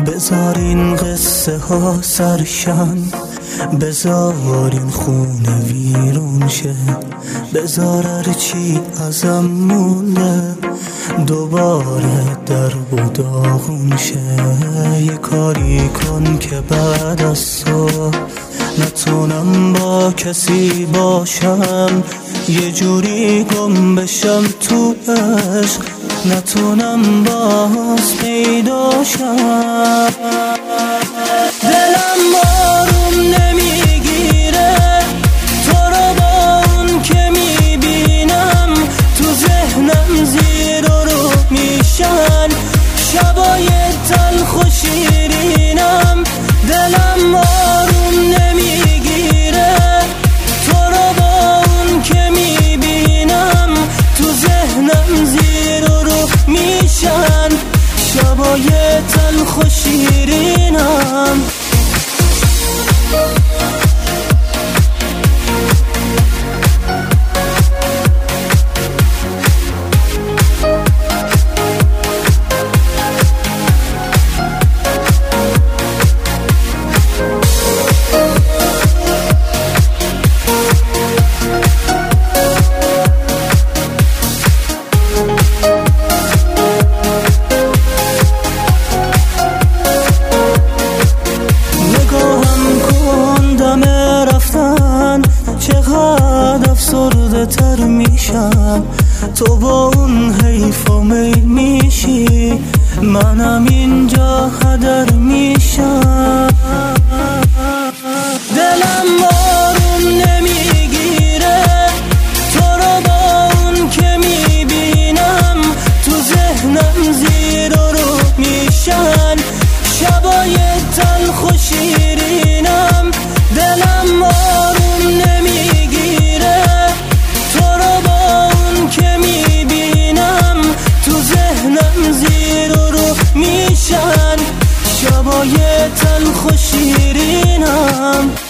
بذار این قصه ها سرشن، بذار این خونه ویرون شه، بذار هرچی ازم مونده دوباره در و داغون شه. یه کاری کن که بعد از صبح نتونم با کسی باشم، یه جوری گم بشم تو عشق نتونم باز پیداشم. دلم آروم نمیگیره تو رو با اون که میبینم، تو ذهنم زیر و رو میشن شبای تلخ و شیرینم. دلم آروم نمیگیره تو رو با اون که میبینم، تو ذهنم زیر و رو میشن شبای تلخ و شیرینم. چقدر افسرده تر میشم تو با اون حیف و میل میشی، منم اینجا هدر میشم. دلم آروم نمیگیره تو رو با اون که میبینم، تو ذهنم زیر و رو میشن شبای تلخ و شیرینم. دلم آروم نمیگیره تو رو با اون که میبینم، تو ذهنم زیر و رو میشن شبای تلخ و شیرینم.